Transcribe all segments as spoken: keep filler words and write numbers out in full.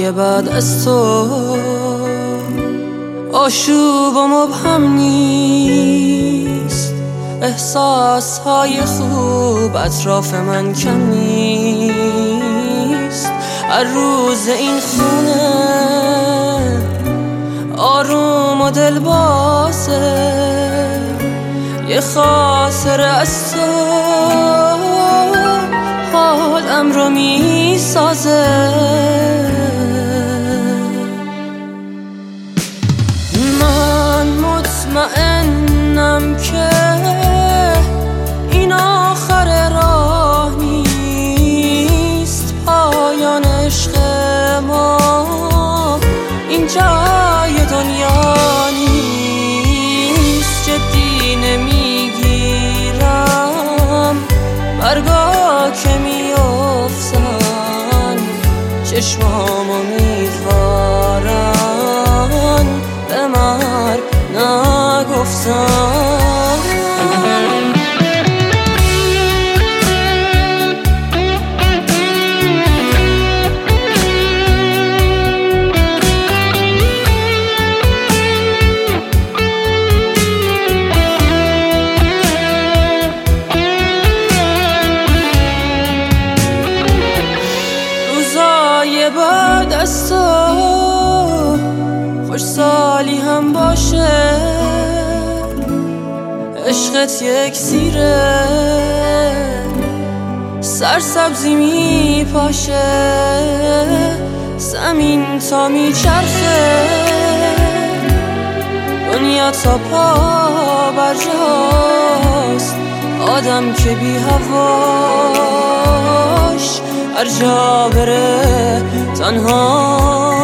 روزای بعد از تو آشوب و مبهم نیست، احساس های خوب اطراف من کم نیست. هر روز این خونه آروم و دل بازه، یه خاطره از تو حالم رو می سازه. من مطمئنم که این آخر راه نیست، پایان عشق ما این جای دنیا نیست. جدی نمیگیرم برگا که میافتن، چشمام امیدوارن به مرگ نگفتن. بعد از تو خوش سالی هم باشه، عشقت یک سیره سرسبزی می پاشه، زمین تا می چرخه دنیا تا پا برجاست، آدم که بی هواش هر جا بره تنها.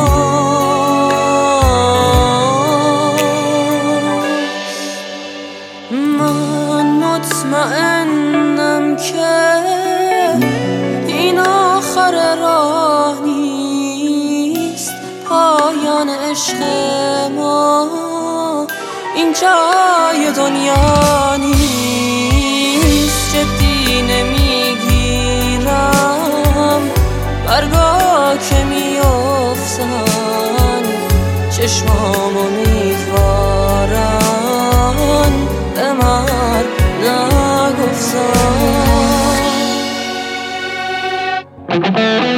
من مطمئنم که این آخر راه نیست، پایان عشق ما این جای دنیا نیست. جدی نمیگیرم برگا که میافتن، چشمام امیدوارن به مرگ نگفتن.